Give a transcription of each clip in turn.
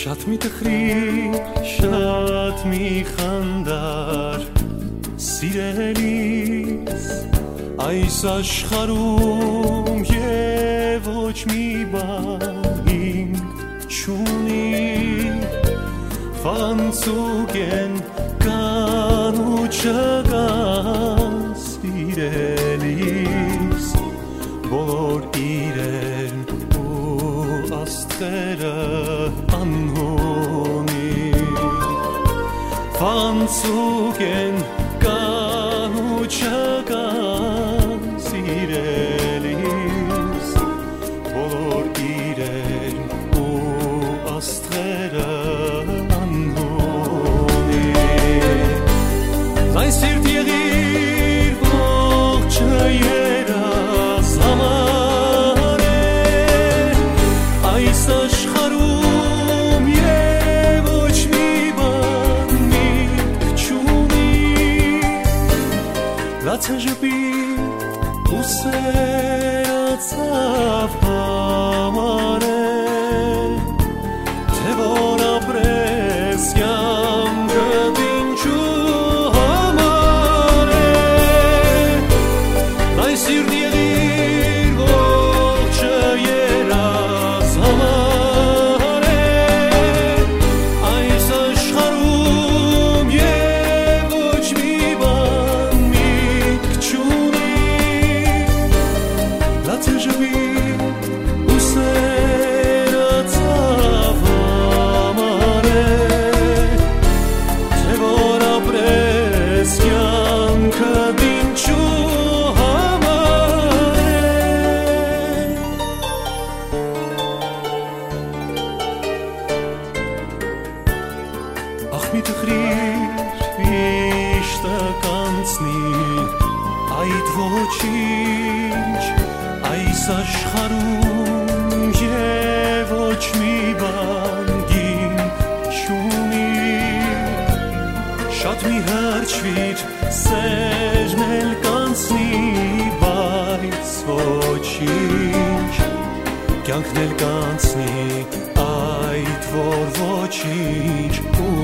շատ մի տխրիր, շատ մի խանդար սիրելիս այս աշխարհում եւ ոչ մի բան չունի ֆանցուկ են կան ու չկան սիրելիս բոլոր իրեն ու աստղերը անհունի ֆանցուկ են կան ու չկան սիրելիս բոլոր իրեն ու աստղերը անհունի Այս սիրտ եղիր ողջը երաս համար է այս աշխարհում և ոչ մի բան միտք չունի լացը ժպիտ ու սերացավ համար է թե որ ապրես կյանքդ ինչու Սիրտ եղիր ողջը երաս համար է այս աշխարհում և ոչ մի բան միտք չունի լացը ժպիտ ու սերացավ համար է թե որ ապրես կյանքդ ինչու մի տխրիր վիշտը կանցնի այդ ոչինչ այս աշխարհում և ոչ մի բան չունի շատ մի հրճվիր սերն էլ կանցնի բայց ոչինչ կյանքն էլ կանցնի այդ որ ոչինչ ու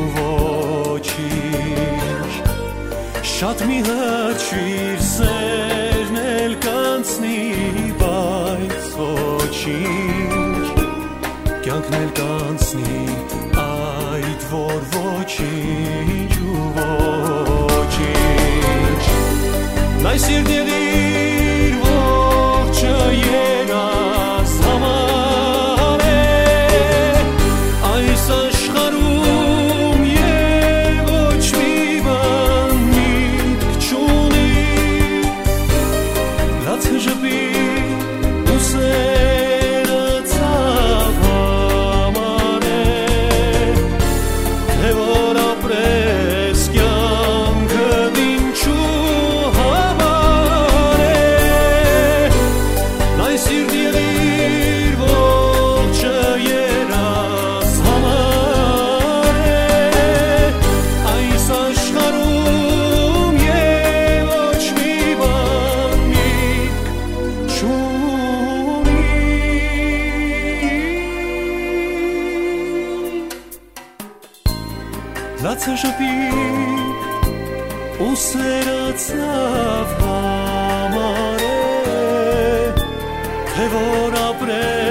ոչինչ շատ մի հրճվիր սերն էլ կանցնի բայց ոչինչ կյանքն էլ կանցնի այդ որ ոչինչ ու ոչինչ Այս սիրտ եղիր ողջը երաս համար է այս աշխարհում և ոչ մի բան միտք չունի լացը ժպիտ ու սերացավ համար է թե որ ապրես կյանքդ ինչու համար է այս սիրտ եղիր ողջը երաս համար է այս աշխարհում և ոչ մի բան միտք չունի լացը ժպիտ ու սերացավ համար է թե որ ապրես